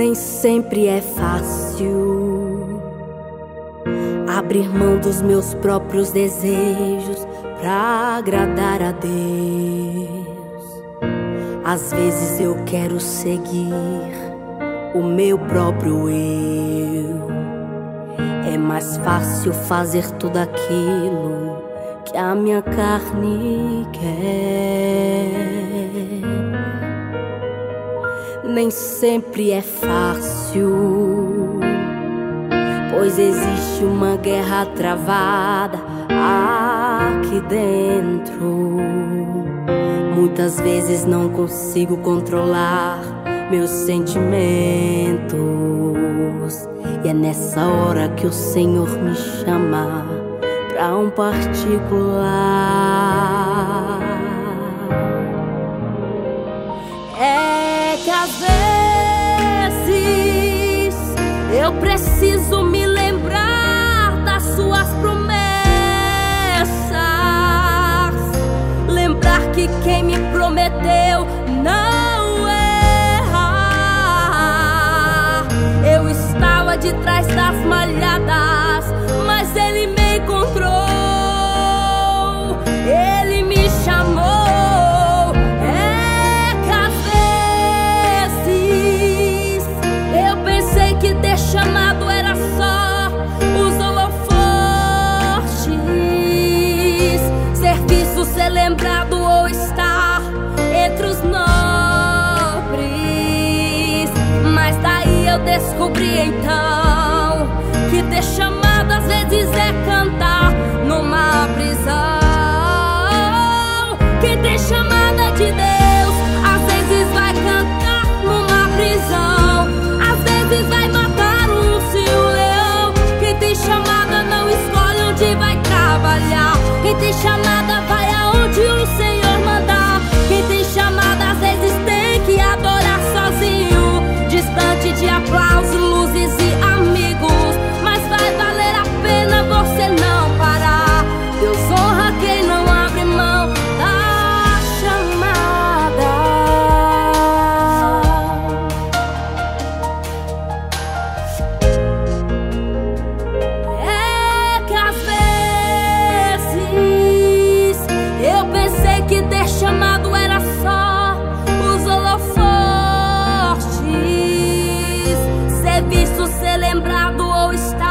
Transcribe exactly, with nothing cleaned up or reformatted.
Nem sempre é fácil abrir mão dos meus próprios desejos pra agradar a Deus. Às vezes eu quero seguir o meu próprio eu. É mais fácil fazer tudo aquilo que a minha carne quer. Nem sempre é fácil, pois existe uma guerra travada aqui dentro. Muitas vezes não consigo controlar meus sentimentos, e é nessa hora que o Senhor me chama pra um particular. É que às vezes eu preciso me lembrar das suas promessas, lembrar que quem me prometeu não erra. Eu estava de trás das malhadas, mas Ele me encontrou, Ele me chamou. É que às vezes eu pensei que ter chamado era só os holofotes, serviço, ser lembrado ou estar entre os nobres. Mas daí eu descobri então que ter chamado às vezes é cantar numa prisão. Quem tem chamada de Deus às vezes vai cantar numa prisão, às vezes vai matar um urso e um leão. Quem tem chamada não escolhe onde vai trabalhar, quem tem chamada vai aonde o Senhor mandar. Quem tem chamada às vezes tem que adorar sozinho, distante de aplausos, luzes e amigos. Mas vai valer a pena você não parar. Deus honra quem não abre mão da chamada. É que às vezes eu pensei que ter chamado era só os holofotes, ser visto, ser lembrado ou estar